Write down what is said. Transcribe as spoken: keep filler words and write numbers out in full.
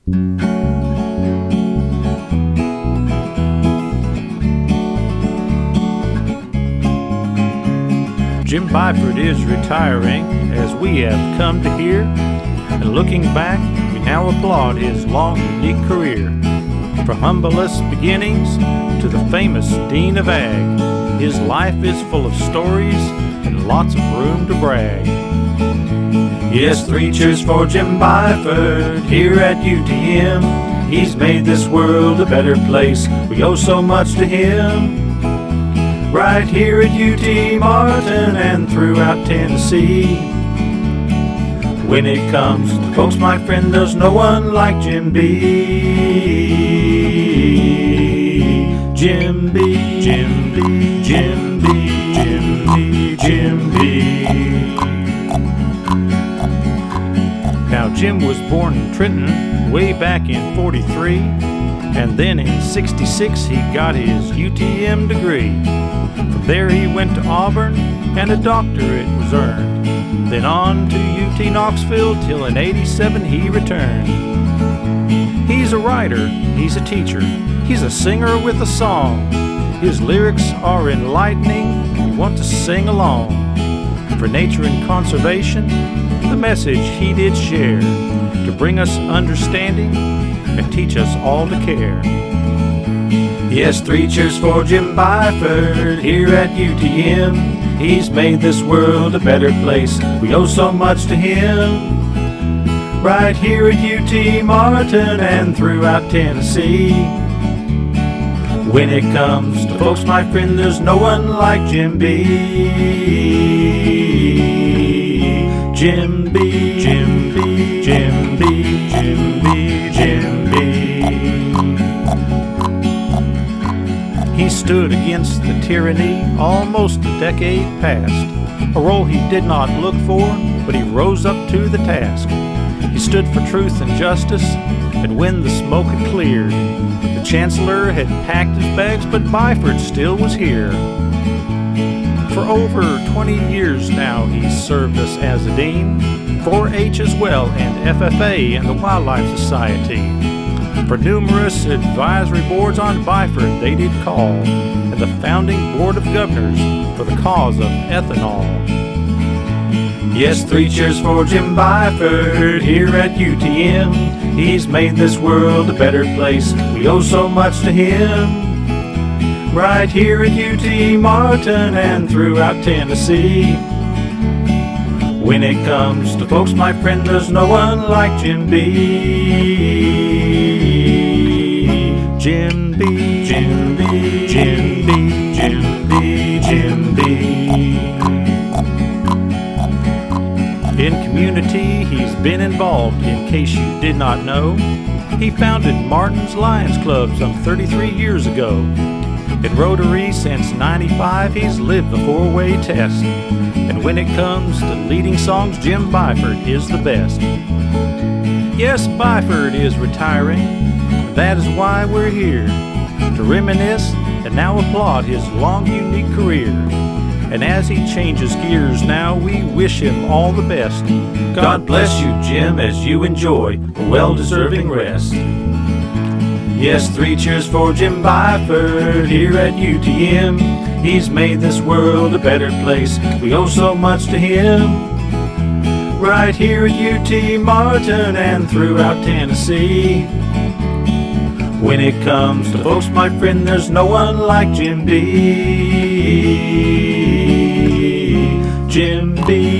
Jim Byford is retiring, as we have come to hear, and looking back, we now applaud his long, unique career. From humblest beginnings to the famous Dean of Ag, his life is full of stories and lots of room to brag. Yes, three cheers for Jim Byford here at U T M. He's made this world a better place. We owe so much to him. Right here at U T Martin and throughout Tennessee. When it comes to folks, my friend, there's no one like Jim B. Jim B. Jim B. Jim B. Jim B. Jim B. Now, Jim was born in Trenton way back in forty-three, and then in sixty-six he got his U T M degree. From there he went to Auburn, and a doctorate was earned. Then on to U T Knoxville, till in eighty-seven he returned. He's a writer, he's a teacher, he's a singer with a song. His lyrics are enlightening, we want to sing along. For nature and conservation, the message he did share, to bring us understanding and teach us all to care. Yes, three cheers for Jim Byford here at U T M. He's made this world a better place. We owe so much to him. Right here at U T Martin and throughout Tennessee. When it comes to folks, my friend, there's no one like Jim B. Jim B. Jim B. Jim B. Jim B. Jim B. He stood against the tyranny almost a decade past, a role he did not look for, but he rose up to the task. He stood for truth and justice, and when the smoke had cleared, the Chancellor had packed his bags, but Byford still was here. For over twenty years now he's served us as a dean, four H as well, and F F A and the Wildlife Society. For numerous advisory boards on Byford they did call, and the founding board of governors for the cause of ethanol. Yes, three cheers for Jim Byford here at U T M. He's made this world a better place. We owe so much to him. Right here at U T Martin and throughout Tennessee. When it comes to folks, my friend, there's no one like Jim B. Jim B. Jim B. Jim B. Jim B. Jim B. In community, he's been involved, in case you did not know. He founded Martin's Lions Club some thirty-three years ago. In Rotary since ninety-five, he's lived the four-way test. And when it comes to leading songs, Jim Byford is the best. Yes, Byford is retiring. That is why we're here, to reminisce and now applaud his long, unique career. And as he changes gears now, we wish him all the best. God bless you, Jim, as you enjoy a well-deserving rest. Yes, three cheers for Jim Byford here at U T M. He's made this world a better place. We owe so much to him. Right here at U T Martin and throughout Tennessee. When it comes to folks, my friend, there's no one like Jim B. Jim B.